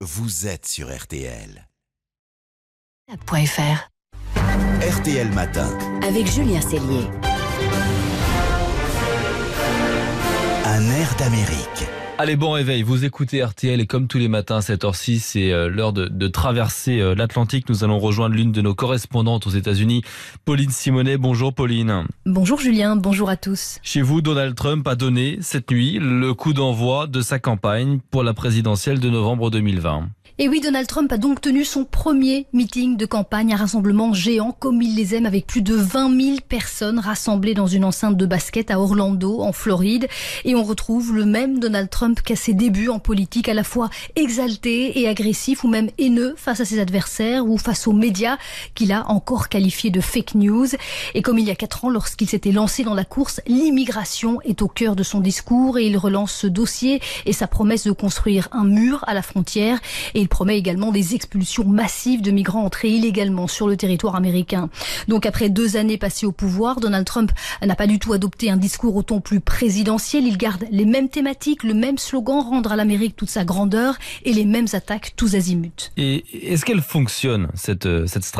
vous êtes sur RTL. .fr. RTL Matin. Avec Julien Cellier. Un air d'Amérique. Allez, bon réveil, vous écoutez RTL et comme tous les matins à cette heure-ci, c'est l'heure de traverser l'Atlantique. Nous allons rejoindre l'une de nos correspondantes aux États-Unis, Pauline Simonet. Bonjour Pauline. Bonjour Julien, bonjour à tous. Chez vous, Donald Trump a donné cette nuit le coup d'envoi de sa campagne pour la présidentielle de novembre 2020. Et oui, Donald Trump a donc tenu son premier meeting de campagne, un rassemblement géant comme il les aime, avec plus de 20 000 personnes rassemblées dans une enceinte de basket à Orlando, en Floride. Et on retrouve le même Donald Trump qu'à ses débuts en politique, à la fois exalté et agressif, ou même haineux face à ses adversaires ou face aux médias qu'il a encore qualifiés de fake news. Et comme il y a 4 ans, lorsqu'il s'était lancé dans la course, l'immigration est au cœur de son discours et il relance ce dossier et sa promesse de construire un mur à la frontière. Et il promet également des expulsions massives de migrants entrés illégalement sur le territoire américain. Donc après 2 années passées au pouvoir, Donald Trump n'a pas du tout adopté un discours au ton plus présidentiel. Il garde les mêmes thématiques, le même slogan, rendre à l'Amérique toute sa grandeur, et les mêmes attaques tous azimuts. Et est-ce qu'elle fonctionne, cette stratégie ?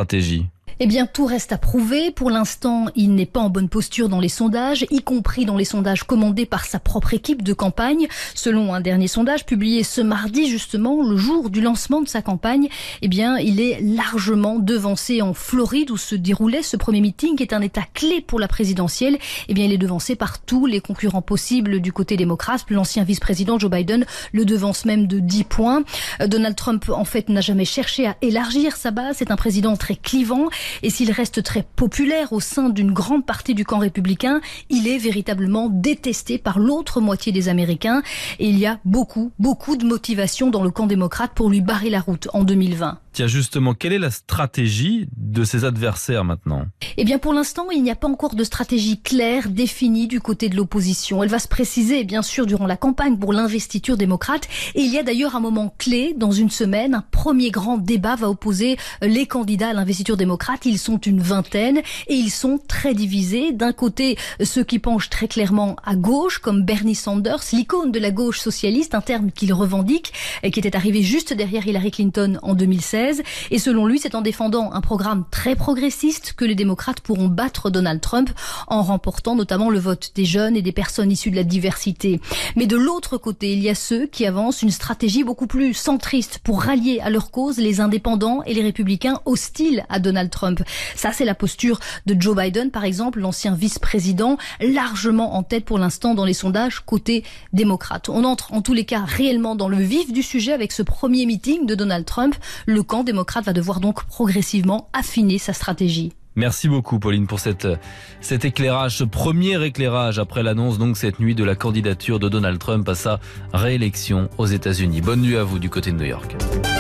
Eh bien, tout reste à prouver. Pour l'instant, il n'est pas en bonne posture dans les sondages, y compris dans les sondages commandés par sa propre équipe de campagne. Selon un dernier sondage publié ce mardi, justement, le jour du lancement de sa campagne, eh bien, il est largement devancé en Floride, où se déroulait ce premier meeting, qui est un état clé pour la présidentielle. Eh bien, il est devancé par tous les concurrents possibles du côté démocrate. L'ancien vice-président Joe Biden le devance même de 10 points. Donald Trump, en fait, n'a jamais cherché à élargir sa base. C'est un président très clivant. Et s'il reste très populaire au sein d'une grande partie du camp républicain, il est véritablement détesté par l'autre moitié des Américains. Et il y a beaucoup de motivation dans le camp démocrate pour lui barrer la route en 2020. Tiens, justement, quelle est la stratégie de ses adversaires maintenant ? Eh bien, pour l'instant, il n'y a pas encore de stratégie claire, définie du côté de l'opposition. Elle va se préciser, bien sûr, durant la campagne pour l'investiture démocrate. Et il y a d'ailleurs un moment clé dans une semaine. Un premier grand débat va opposer les candidats à l'investiture démocrate. Ils sont une vingtaine et ils sont très divisés. D'un côté, ceux qui penchent très clairement à gauche, comme Bernie Sanders, l'icône de la gauche socialiste, un terme qu'il revendique, et qui était arrivé juste derrière Hillary Clinton en 2016. Et selon lui, c'est en défendant un programme très progressiste que les démocrates pourront battre Donald Trump, en remportant notamment le vote des jeunes et des personnes issues de la diversité. Mais de l'autre côté, il y a ceux qui avancent une stratégie beaucoup plus centriste pour rallier à leur cause les indépendants et les républicains hostiles à Donald Trump. Ça, c'est la posture de Joe Biden, par exemple, l'ancien vice-président, largement en tête pour l'instant dans les sondages côté démocrate. On entre en tous les cas réellement dans le vif du sujet avec ce premier meeting de Donald Trump. Le camp démocrate va devoir donc progressivement affiner sa stratégie. Merci beaucoup Pauline pour cet éclairage, ce premier éclairage après l'annonce donc cette nuit de la candidature de Donald Trump à sa réélection aux États-Unis. Bonne nuit à vous du côté de New York.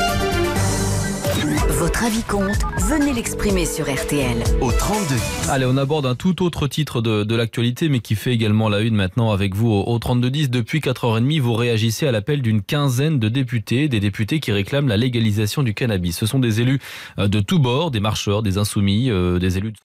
Votre avis compte, venez l'exprimer sur RTL. Au 3210. Allez, on aborde un tout autre titre de l'actualité, mais qui fait également la une maintenant avec vous au 3210. Depuis 4h30, vous réagissez à l'appel d'une quinzaine de députés, des députés qui réclament la légalisation du cannabis. Ce sont des élus de tous bords, des marcheurs, des insoumis, des élus de